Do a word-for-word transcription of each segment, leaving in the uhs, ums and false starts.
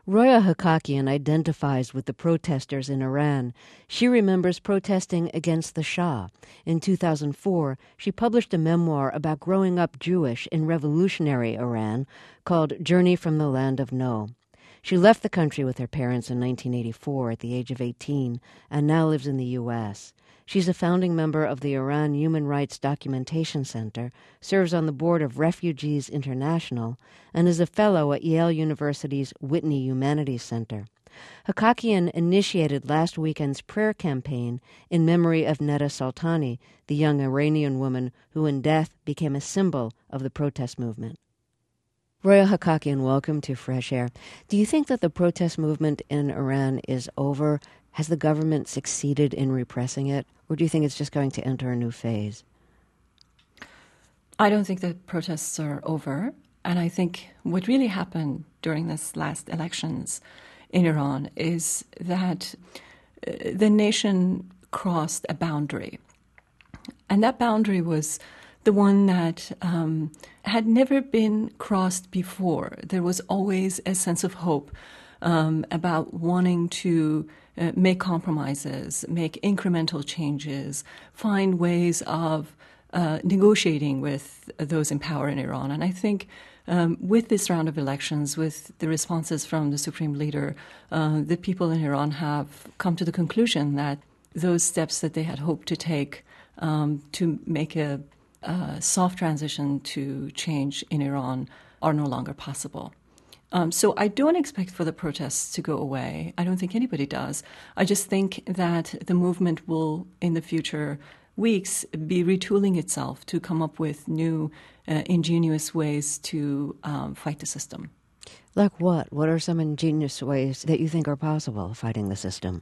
Roya Hakakian identifies with the protesters in Iran. She remembers protesting against the Shah. In two thousand four, she published a memoir about growing up Jewish in revolutionary Iran called Journey from the Land of No. She left the country with her parents in nineteen eighty-four at the age of eighteen and now lives in the U S. She's a founding member of the Iran Human Rights Documentation Center, serves on the board of Refugees International, and is a fellow at Yale University's Whitney Humanities Center. Hakakian initiated last weekend's prayer campaign in memory of Neda Soltani, the young Iranian woman who in death became a symbol of the protest movement. Roya Hakakian, welcome to Fresh Air. Do you think that the protest movement in Iran is over? Has the government succeeded in repressing it? Or do you think it's just going to enter a new phase? I don't think the protests are over. And I think what really happened during this last elections in Iran is that the nation crossed a boundary. And that boundary was the one that um, had never been crossed before. There was always a sense of hope um, about wanting to uh, make compromises, make incremental changes, find ways of uh, negotiating with those in power in Iran. And I think um, with this round of elections, with the responses from the supreme leader, uh, the people in Iran have come to the conclusion that those steps that they had hoped to take um, to make a Uh, soft transition to change in Iran are no longer possible. Um, so I don't expect for the protests to go away. I don't think anybody does. I just think that the movement will, in the future weeks, be retooling itself to come up with new, uh, ingenious ways to um, fight the system. Like what? What are some ingenious ways that you think are possible fighting the system?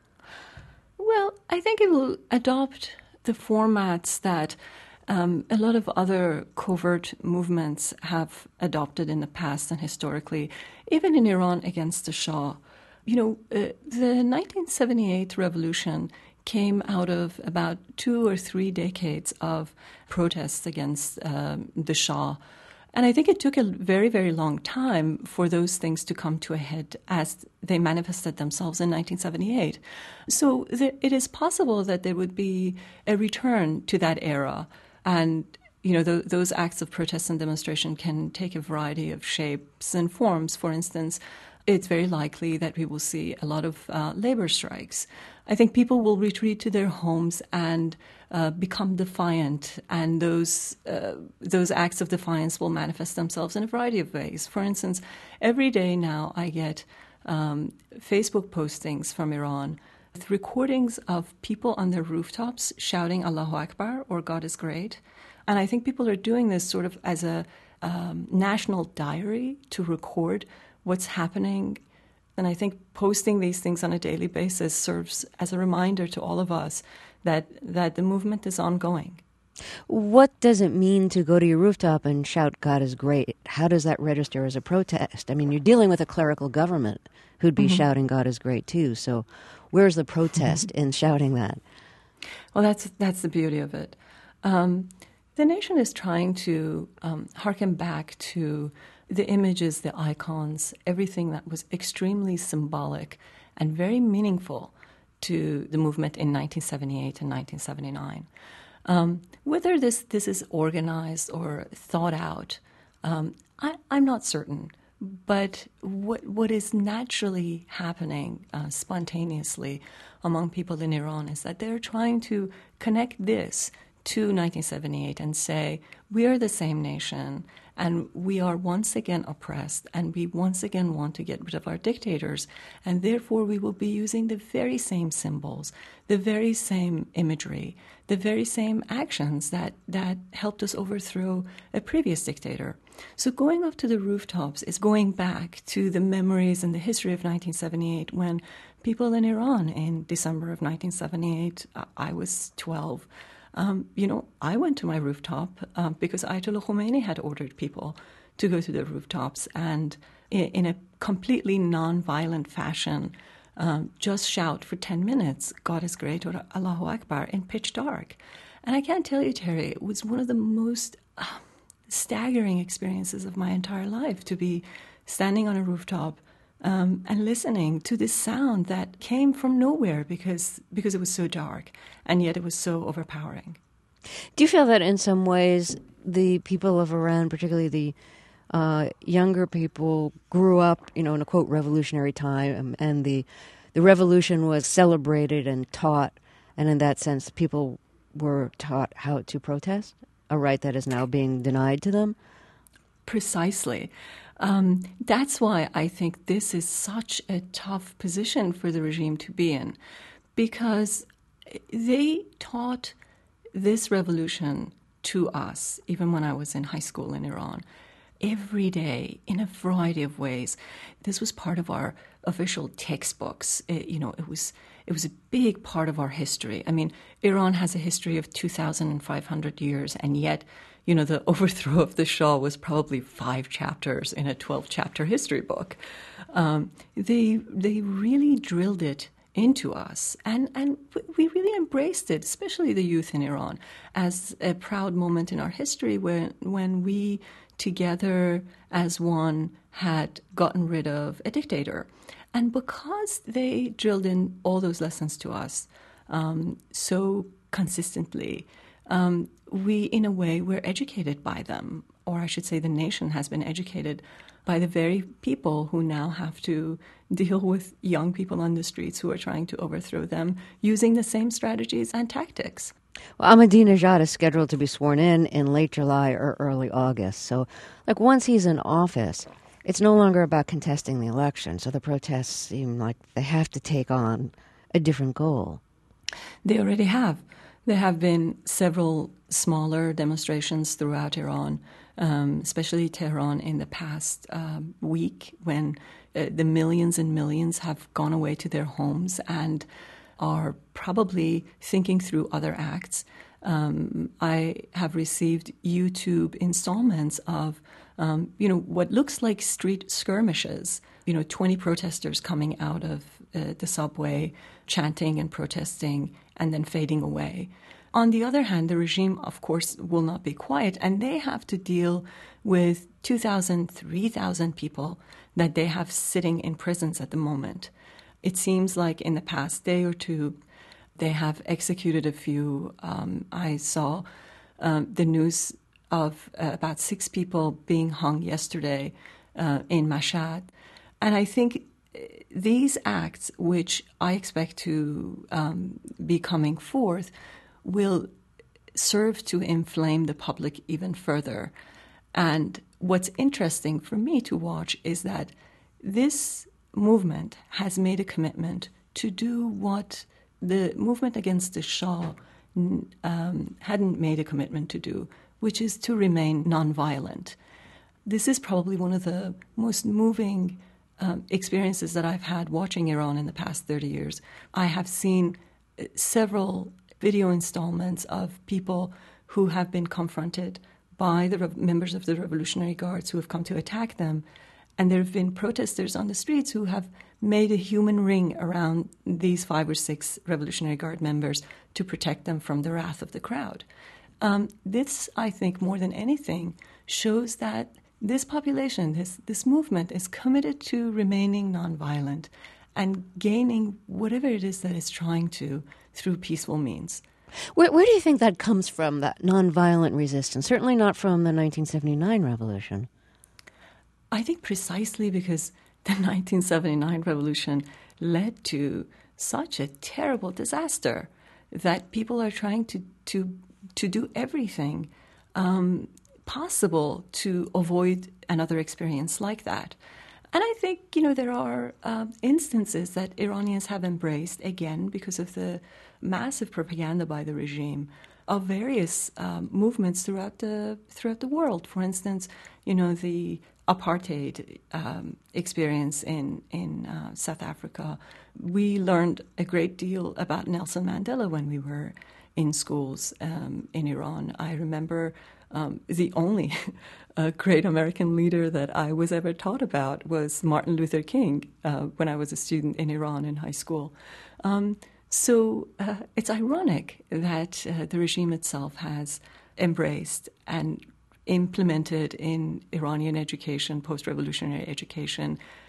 Well, I think it will adopt the formats that Um, a lot of other covert movements have adopted in the past and historically, even in Iran against the Shah. You know, uh, the nineteen seventy-eight revolution came out of about two or three decades of protests against um, the Shah. And I think it took a very, very long time for those things to come to a head as they manifested themselves in nineteen seventy-eight. So th- it is possible that there would be a return to that era. And, you know, th- those acts of protest and demonstration can take a variety of shapes and forms. For instance, it's very likely that we will see a lot of uh, labor strikes. I think people will retreat to their homes and uh, become defiant, and those uh, those acts of defiance will manifest themselves in a variety of ways. For instance, every day now I get um, Facebook postings from Iran, recordings of people on their rooftops shouting Allahu Akbar or God is great. And I think people are doing this sort of as a um, national diary to record what's happening. And I think posting these things on a daily basis serves as a reminder to all of us that, that the movement is ongoing. What does it mean to go to your rooftop and shout God is great? How does that register as a protest? I mean, you're dealing with a clerical government who'd be mm-hmm. shouting God is great too. So where's the protest in shouting that? Well, that's that's the beauty of it. Um, the nation is trying to um, harken back to the images, the icons, everything that was extremely symbolic and very meaningful to the movement in nineteen seventy-eight and nineteen seventy-nine. Um, whether this, this is organized or thought out, um, I, I'm not certain. But what what is naturally happening uh, spontaneously among people in Iran is that they're trying to connect this to nineteen seventy-eight and say, we are the same nation and we are once again oppressed and we once again want to get rid of our dictators, and therefore we will be using the very same symbols, the very same imagery, the very same actions that, that helped us overthrow a previous dictator. So going up to the rooftops is going back to the memories and the history of nineteen seventy-eight when people in Iran in December of nineteen seventy-eight, I was twelve, um, you know, I went to my rooftop uh, because Ayatollah Khomeini had ordered people to go to the rooftops and in, in a completely non-violent fashion um, just shout for ten minutes, God is great or Allahu Akbar in pitch dark. And I can't tell you, Terry, it was one of the most Uh, staggering experiences of my entire life to be standing on a rooftop um, and listening to this sound that came from nowhere because because it was so dark, and yet it was so overpowering. Do you feel that in some ways the people of Iran, particularly the uh, younger people, grew up, you know, in a quote revolutionary time, and the the revolution was celebrated and taught, and in that sense, people were taught how to protest, a right that is now being denied to them? Precisely. Um, that's why I think this is such a tough position for the regime to be in, because they taught this revolution to us, even when I was in high school in Iran, every day in a variety of ways. This was part of our official textbooks. It, you know, it was it was a big part of our history. I mean, Iran has a history of two thousand five hundred years, and yet, you know, the overthrow of the Shah was probably five chapters in a twelve-chapter history book. Um, they they really drilled it into us, and, and we really embraced it, especially the youth in Iran, as a proud moment in our history when, when we together as one had gotten rid of a dictator. And because they drilled in all those lessons to us um, so consistently, um, we, in a way, were educated by them, or I should say the nation has been educated by the very people who now have to deal with young people on the streets who are trying to overthrow them using the same strategies and tactics. Well, Ahmadinejad is scheduled to be sworn in in late July or early August. So, like, once he's in office, it's no longer about contesting the election. So the protests seem like they have to take on a different goal. They already have. There have been several smaller demonstrations throughout Iran, um, especially Tehran in the past uh, week, when uh, the millions and millions have gone away to their homes and are probably thinking through other acts. Um, I have received YouTube installments of, um, you know, what looks like street skirmishes, you know, twenty protesters coming out of uh, the subway, chanting and protesting, and then fading away. On the other hand, the regime, of course, will not be quiet, and they have to deal with two thousand, three thousand people that they have sitting in prisons at the moment. It seems like in the past day or two, they have executed a few. Um, I saw um, the news of uh, about six people being hung yesterday uh, in Mashhad. And I think these acts, which I expect to um, be coming forth, will serve to inflame the public even further. And what's interesting for me to watch is that this movement has made a commitment to do what the movement against the Shah um, hadn't made a commitment to do, which is to remain nonviolent. This is probably one of the most moving um, experiences that I've had watching Iran in the past thirty years. I have seen several video installments of people who have been confronted by the re- members of the Revolutionary Guards who have come to attack them. And there have been protesters on the streets who have made a human ring around these five or six Revolutionary Guard members to protect them from the wrath of the crowd. Um, this, I think, more than anything, shows that this population, this, this movement, is committed to remaining nonviolent and gaining whatever it is that it's trying to through peaceful means. Where, where do you think that comes from, that nonviolent resistance? Certainly not from the nineteen seventy-nine revolution. I think precisely because the nineteen seventy-nine revolution led to such a terrible disaster that people are trying to to, to do everything um, possible to avoid another experience like that. And I think, you know, there are uh, instances that Iranians have embraced, again, because of the massive propaganda by the regime of various um, movements throughout the throughout the world. For instance, you know, the apartheid um, experience in, in uh, South Africa. We learned a great deal about Nelson Mandela when we were in schools um, in Iran. I remember um, the only uh, great American leader that I was ever taught about was Martin Luther King uh, when I was a student in Iran in high school. Um, so uh, it's ironic that uh, the regime itself has embraced and implemented in Iranian education, post-revolutionary education,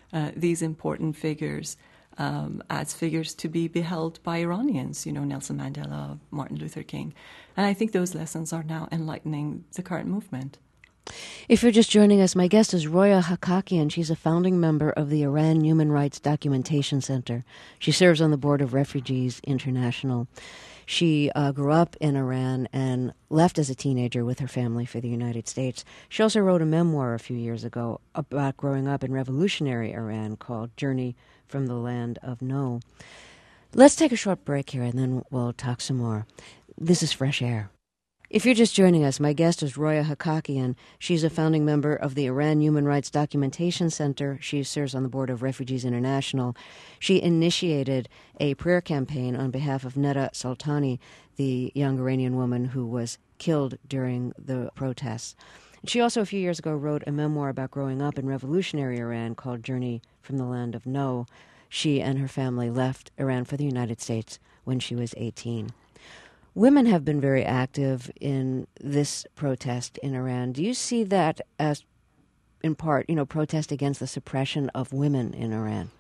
uh, these important figures um, as figures to be beheld by Iranians, you know, Nelson Mandela, Martin Luther King. And I think those lessons are now enlightening the current movement. If you're just joining us, my guest is Roya Hakakian. She's a founding member of the Iran Human Rights Documentation Center. She serves on the board of Refugees International. She uh, grew up in Iran and left as a teenager with her family for the United States. She also wrote a memoir a few years ago about growing up in revolutionary Iran called Journey from the Land of No. Let's take a short break here and then we'll talk some more. This is Fresh Air. If you're just joining us, my guest is Roya Hakakian. She's a founding member of the Iran Human Rights Documentation Center. She serves on the board of Refugees International. She initiated a prayer campaign on behalf of Neda Soltani, the young Iranian woman who was killed during the protests. She also, a few years ago, wrote a memoir about growing up in revolutionary Iran called Journey from the Land of No. She and her family left Iran for the United States when she was eighteen. Women have been very active in this protest in Iran. Do you see that as, in part, you know, protest against the suppression of women in Iran?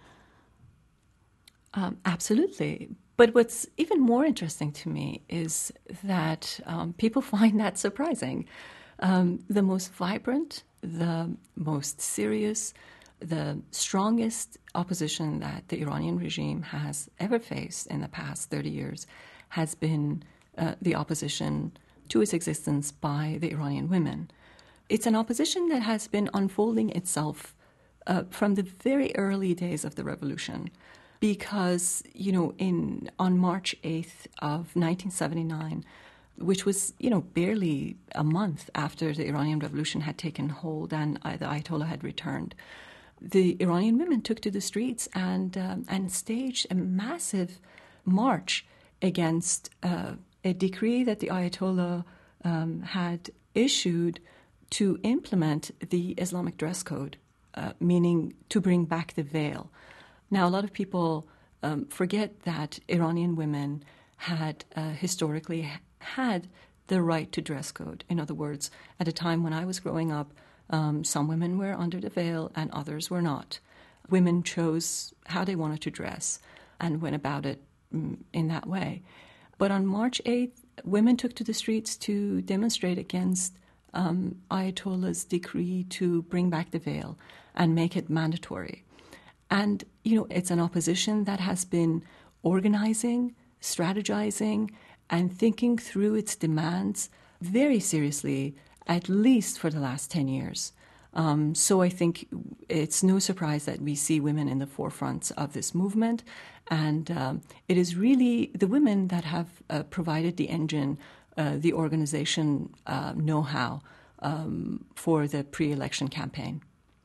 Um, absolutely. But what's even more interesting to me is that um, people find that surprising. Um, the most vibrant, the most serious, the strongest opposition that the Iranian regime has ever faced in the past thirty years has been Uh, the opposition to its existence by the Iranian women. It's an opposition that has been unfolding itself uh, from the very early days of the revolution, because, you know, in on March eighth of nineteen seventy-nine, which was, you know, barely a month after the Iranian Revolution had taken hold and uh, the Ayatollah had returned, the Iranian women took to the streets and um, and staged a massive march against uh, a decree that the Ayatollah um, had issued to implement the Islamic dress code, uh, meaning to bring back the veil. Now, a lot of people um, forget that Iranian women had uh, historically had the right to dress code. In other words, at a time when I was growing up, um, some women were under the veil and others were not. Women chose how they wanted to dress and went about it mm, in that way. But on March eighth, women took to the streets to demonstrate against um, Ayatollah's decree to bring back the veil and make it mandatory. And, you know, it's an opposition that has been organizing, strategizing, and thinking through its demands very seriously, at least for the last ten years. Um, so I think it's no surprise that we see women in the forefront of this movement. And um, it is really the women that have uh, provided the engine, uh, the organization uh, know-how um, for the pre-election campaign.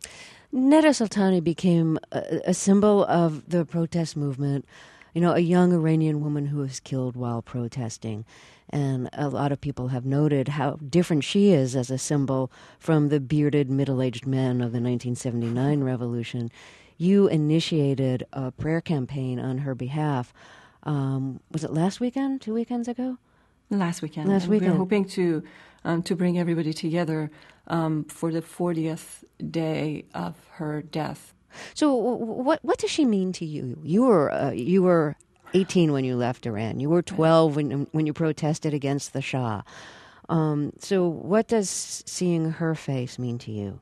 Neda Soltani became a, a symbol of the protest movement, you know, a young Iranian woman who was killed while protesting. And a lot of people have noted how different she is as a symbol from the bearded, middle-aged men of the nineteen seventy-nine revolution. You initiated a prayer campaign on her behalf. Um, was it last weekend, two weekends ago? Last weekend. Last and weekend. We're hoping to um, to bring everybody together um, for the fortieth day of her death. So, what what does she mean to you? You were uh, you were eighteen when you left Iran. You were twelve when when you protested against the Shah. Um, so, what does seeing her face mean to you?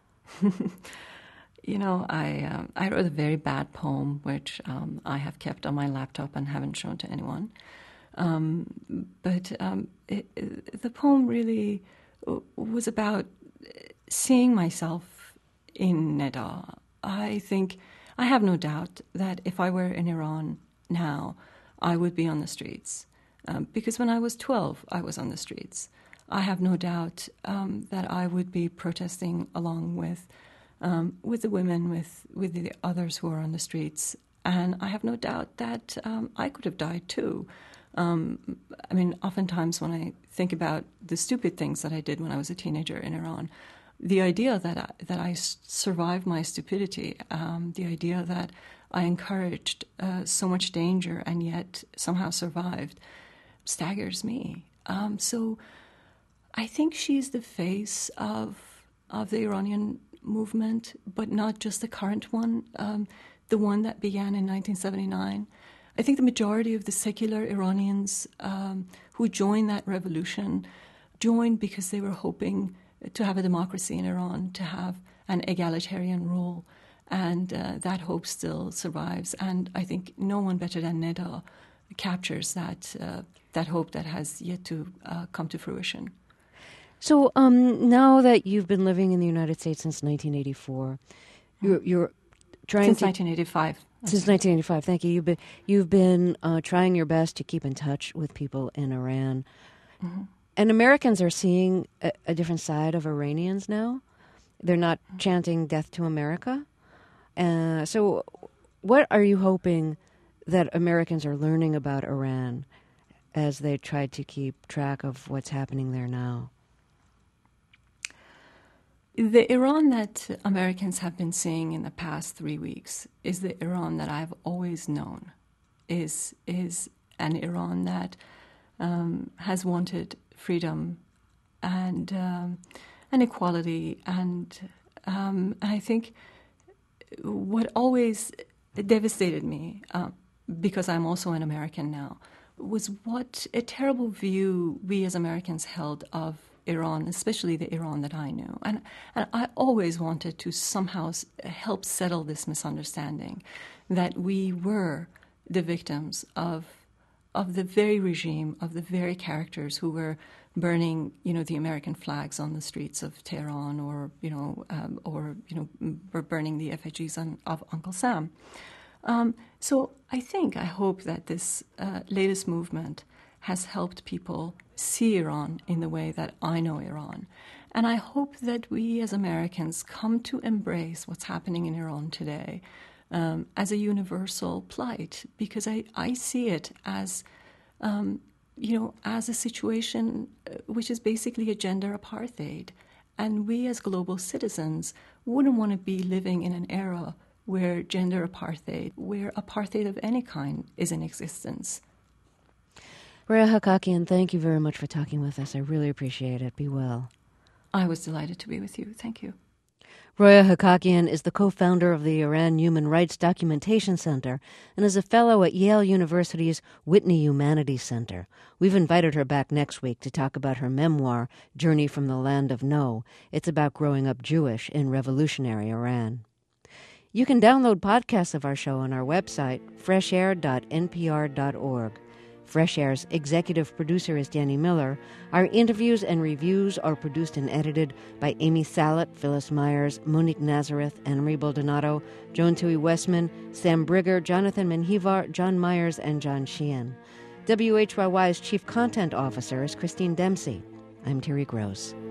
You know, I um, I wrote a very bad poem, which um, I have kept on my laptop and haven't shown to anyone. Um, but um, it, it, the poem really was about seeing myself in Neda. I think, I have no doubt that if I were in Iran now, I would be on the streets. Um, because when I was twelve, I was on the streets. I have no doubt um, that I would be protesting along with um, with the women, with, with the others who are on the streets. And I have no doubt that um, I could have died too. Um, I mean, oftentimes when I think about the stupid things that I did when I was a teenager in Iran, the idea that I, that I survived my stupidity, um, the idea that I encouraged uh, so much danger and yet somehow survived, staggers me. Um, so I think she's the face of of the Iranian movement, but not just the current one, um, the one that began in nineteen seventy-nine. I think the majority of the secular Iranians um, who joined that revolution joined because they were hoping to have a democracy in Iran, to have an egalitarian rule, and uh, that hope still survives. And I think no one better than Neda captures that uh, that hope that has yet to uh, come to fruition. So um, now that you've been living in the United States since nineteen eighty-four, you're, you're trying since to... nineteen eighty-five. Since nineteen eighty-five, thank you. You've been, you've been uh, trying your best to keep in touch with people in Iran. Mm-hmm. And Americans are seeing a, a different side of Iranians now. They're not mm-hmm. chanting death to America. Uh, so what are you hoping that Americans are learning about Iran as they try to keep track of what's happening there now? The Iran that Americans have been seeing in the past three weeks is the Iran that I've always known, is is an Iran that um, has wanted freedom and um, and equality, and um, I think what always devastated me, uh, because I'm also an American now, was what a terrible view we as Americans held of Iran, especially the Iran that I knew. And, and I always wanted to somehow help settle this misunderstanding that we were the victims of of the very regime, of the very characters who were burning, you know, the American flags on the streets of Tehran, or, you know, um, or, you know, were burning the effigies on, of Uncle Sam. Um, so I think, I hope that this uh, latest movement has helped people see Iran in the way that I know Iran. And I hope that we as Americans come to embrace what's happening in Iran today um, as a universal plight, because I, I see it as, um, you know, as a situation which is basically a gender apartheid. And we as global citizens wouldn't want to be living in an era where gender apartheid, where apartheid of any kind is in existence. Roya Hakakian, thank you very much for talking with us. I really appreciate it. Be well. I was delighted to be with you. Thank you. Roya Hakakian is the co-founder of the Iran Human Rights Documentation Center and is a fellow at Yale University's Whitney Humanities Center. We've invited her back next week to talk about her memoir, Journey from the Land of No. It's about growing up Jewish in revolutionary Iran. You can download podcasts of our show on our website, fresh air dot n p r dot org. Fresh Air's executive producer is Danny Miller. Our interviews and reviews are produced and edited by Amy Salet, Phyllis Myers, Monique Nazareth, Anne-Marie Baldonado, Joan Tui Westman, Sam Brigger, Jonathan Menjivar, John Myers, and John Sheehan. W H Y Y's Chief Content Officer is Christine Dempsey. I'm Terry Gross.